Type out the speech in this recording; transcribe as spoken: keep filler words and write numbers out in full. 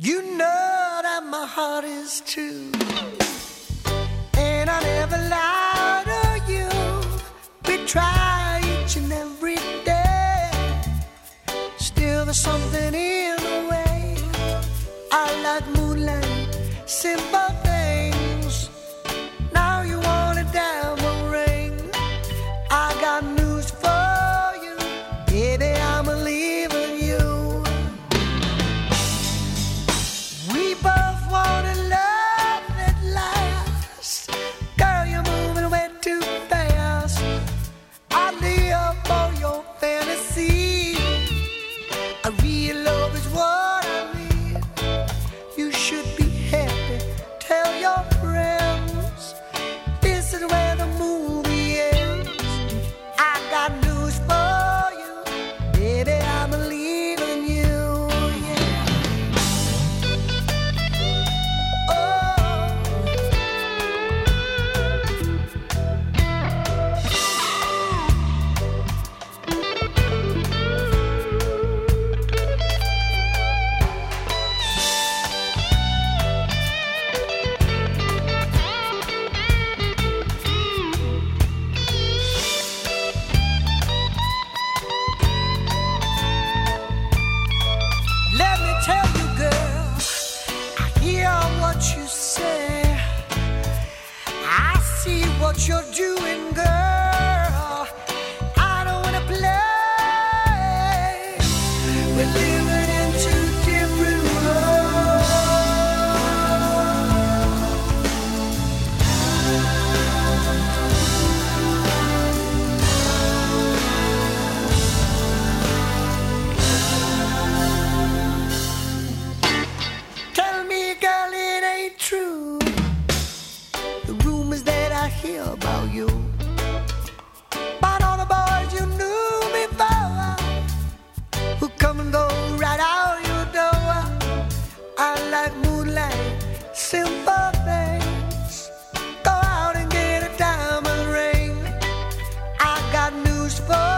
You know that my heart is true, and I never lie to you. We try each and every day. Still there's something in the way. I like moonlight, simple things. Now you want a diamond ring. I got news for you, baby, I'm leaving you. We both want a love that lasts. Girl, you're moving way too fast. I live for your fantasy. A real love is what I need. You should be happy. Tell your friends this is where the movie ends. I got news for you, baby, I'm leaving you. Yeah. Oh. Let me tell you, girl, I hear what you say. I see what you're doing, girl. I don't wanna play. We're living in two different worlds. Tell me, girl, it ain't true. The rumors that I hear about you, about all the boys you knew before, who come and go right out your door. I like moonlight, simple things. Go out and get a diamond ring. I got news for